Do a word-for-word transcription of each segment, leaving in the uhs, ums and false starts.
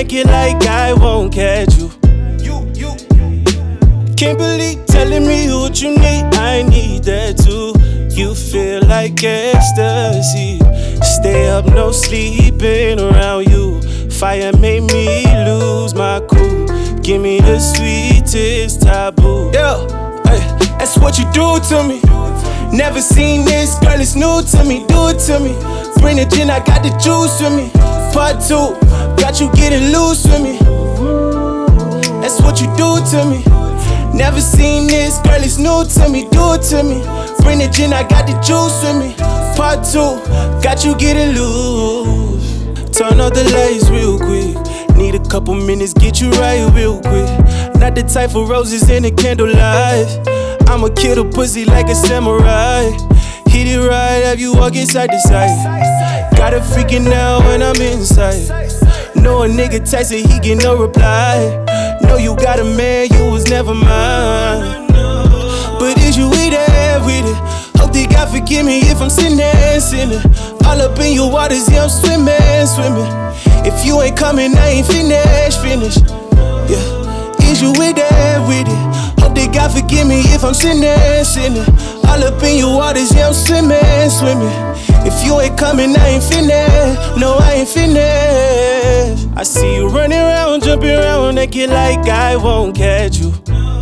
naked like I won't catch you. You, you. Can't believe telling me what you need, I need that too. You feel like ecstasy. Stay up, no sleeping around you. Fire made me lose my cool. Give me the sweetest taboo. Yeah, hey, that's what you do to me. Never seen this, girl, it's new to me. Do it to me. Bring the gin, I got the juice with me. Part two, got you getting loose with me. That's what you do to me. Never seen this, girl, it's new to me. Do it to me. Bring the gin, I got the juice with me. Part two, got you getting loose. Turn off the lights real quick. Need a couple minutes, get you right real quick. Not the type for roses in the candlelight. I'ma kill the pussy like a samurai. Hit it right, have you walk inside the side. Got her freaking out when I'm inside. Know a nigga texting, he get no reply. Know you got a man, you was never mine. But is you with it, with it? Hope that God forgive me if I'm sinning, sinning. All up in your waters, yeah, I'm swimming, swimming. If you ain't coming, I ain't finished, finished. Yeah, is you with it, with it? Hope that God forgive me if I'm sinning, sinning. All up in your waters, yeah, I'm swimming, swimming. If you ain't coming, I ain't finished. No, I ain't finished. I see you running around, jumping around, naked like I won't catch you.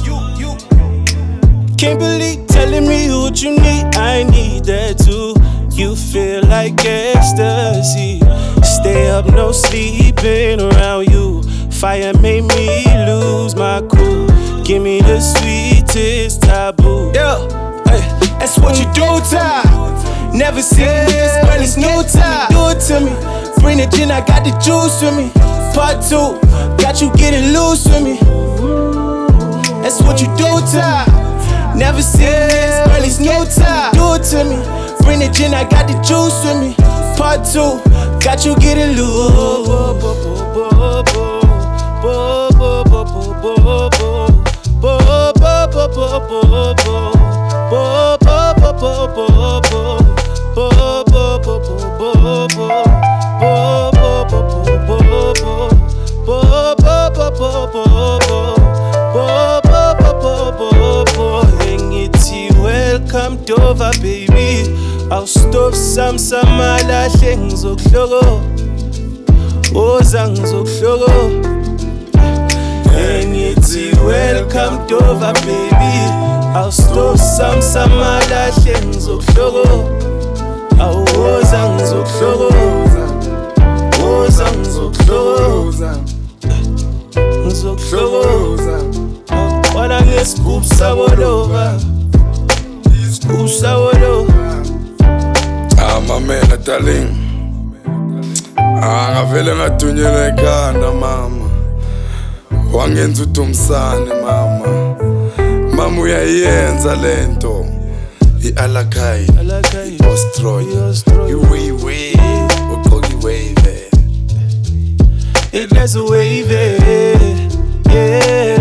Can't believe telling me what you need, I need that too. You feel like ecstasy. Stay up, no sleeping around you. Fire made me lose my cool. Give me the sweetest taboo. Yeah, hey, that's what you do to me. Never seen this, girl, it's new to me. Do it to me. Bring the gin, I got the juice with me. Part two, got you getting loose with me. That's what you do to me. Never seen this, girl, it's new to me. Do it to me. Bring the gin, I got the juice with me. Part two, got you getting loose. Welcome Dover, baby. I'll stop some some malahle ngizokuhloko. Oza ngizokuhloko. Engithi welcome Dover, baby. I'll stop some some malahle ngizokuhloko. Awoza ngizokuhloko. Oza ngizokuhloko. Ngizokuhloko. Wala ngescoop sabolova. Ah, my man, darling. Ah, ngavele ngadunyelwa ekhanda mama. Wangenza uDumsane mama. Mama uyayenza lento. I-Alakai, i-Ostroy, i-Wave, uqoki wave. It has a wave, yeah.